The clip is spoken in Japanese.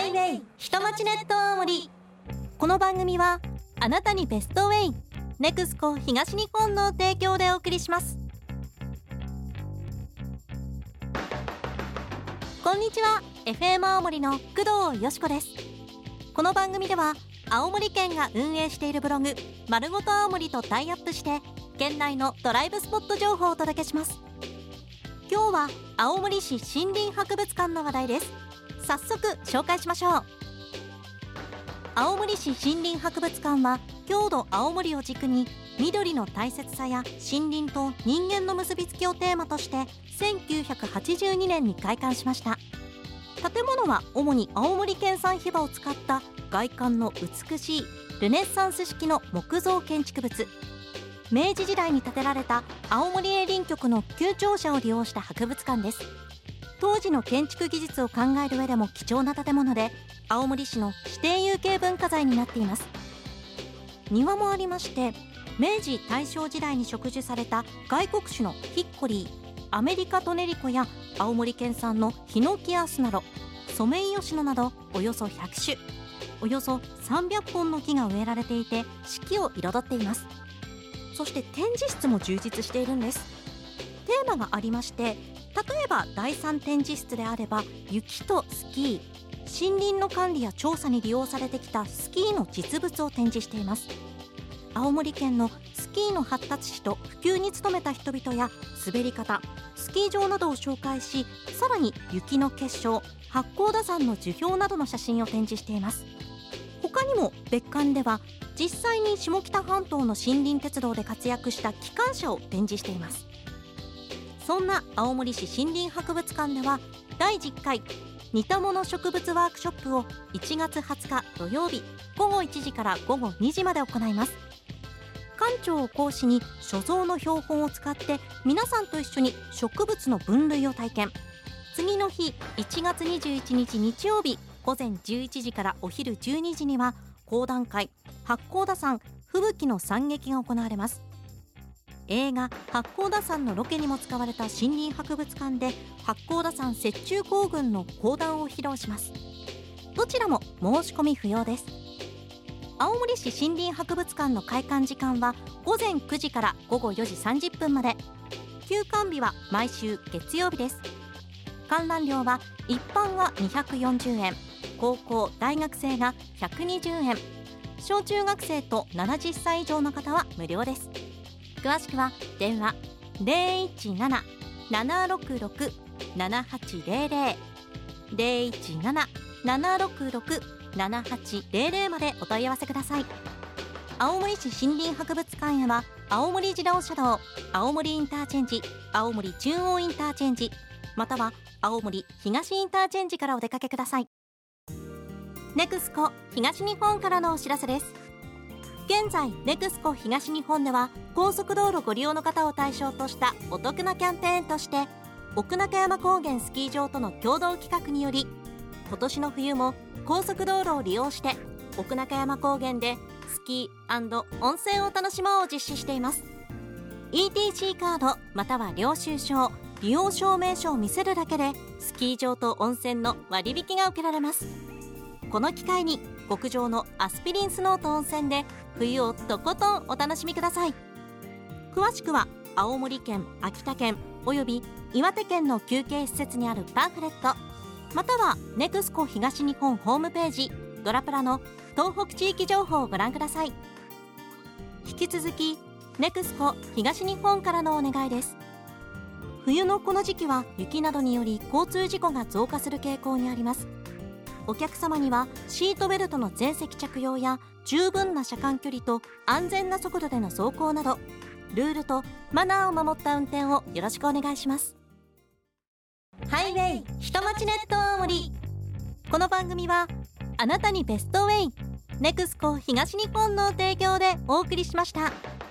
イウェイ下町ネット青森。この番組はあなたにベストウェイネクスコ東日本の提供でお送りします。こんにちは、 FM 青森の工藤よしこです。この番組では青森県が運営しているブログまるごと青森とタイアップして県内のドライブスポット情報をお届けします。今日は青森市森林博物館の話題です。早速紹介しましょう。青森市森林博物館は郷土青森を軸に緑の大切さや森林と人間の結びつきをテーマとして1982年に開館しました。建物は主に青森県産ヒバを使った外観の美しいルネッサンス式の木造建築物。明治時代に建てられた青森営林局の旧庁舎を利用した博物館です。当時の建築技術を考える上でも貴重な建物で青森市の指定有形文化財になっています。庭もありまして、明治大正時代に植樹された外国種のヒッコリー、アメリカトネリコや青森県産のヒノキアスナロ、ソメイヨシノなどおよそ100種、およそ300本の木が植えられていて四季を彩っています。そして展示室も充実しているんです。テーマがありまして、例えば第3展示室であれば雪とスキー、森林の管理や調査に利用されてきたスキーの実物を展示しています。青森県のスキーの発達史と普及に努めた人々や滑り方、スキー場などを紹介し、さらに雪の結晶、八甲田山の樹氷などの写真を展示しています。他にも別館では実際に下北半島の森林鉄道で活躍した機関車を展示しています。そんな青森市森林博物館では第10回似たもの植物ワークショップを1月20日土曜日午後1時から午後2時まで行います。館長を講師に所蔵の標本を使って皆さんと一緒に植物の分類を体験。次の日1月21日日曜日午前11時からお昼12時には講談会八甲田山吹雪の惨劇が行われます。映画八甲田山のロケにも使われた森林博物館で八甲田山雪中行軍の講談を披露します。どちらも申し込み不要です。青森市森林博物館の開館時間は午前9時から午後4時30分まで。休館日は毎週月曜日です。観覧料は一般は240円、高校・大学生が120円、小中学生と70歳以上の方は無料です。詳しくは電話 017-766-7800 017-766-7800 までお問い合わせください。青森市森林博物館へは青森自動車道、青森インターチェンジ、青森中央インターチェンジ、または青森東インターチェンジからお出かけください。ネクスコ東日本からのお知らせです。現在ネクスコ東日本では高速道路ご利用の方を対象としたお得なキャンペーンとして、奥中山高原スキー場との共同企画により今年の冬も高速道路を利用して奥中山高原でスキー&温泉を楽しもうを実施しています。 ETC カードまたは領収書、利用証明書を見せるだけでスキー場と温泉の割引が受けられます。この機会に極上のアスピリンスノーと温泉で冬をとことんお楽しみください。詳しくは青森県、秋田県および岩手県の休憩施設にあるパンフレット、またはネクスコ東日本ホームページドラプラの東北地域情報をご覧ください。引き続きネクスコ東日本からのお願いです。冬のこの時期は雪などにより交通事故が増加する傾向にあります。お客様にはシートベルトの全席着用や十分な車間距離と安全な速度での走行などルールとマナーを守った運転をよろしくお願いします。ハイウェイ下町ネット青森。この番組はあなたにベストウェイネクスコ東日本の提供でお送りしました。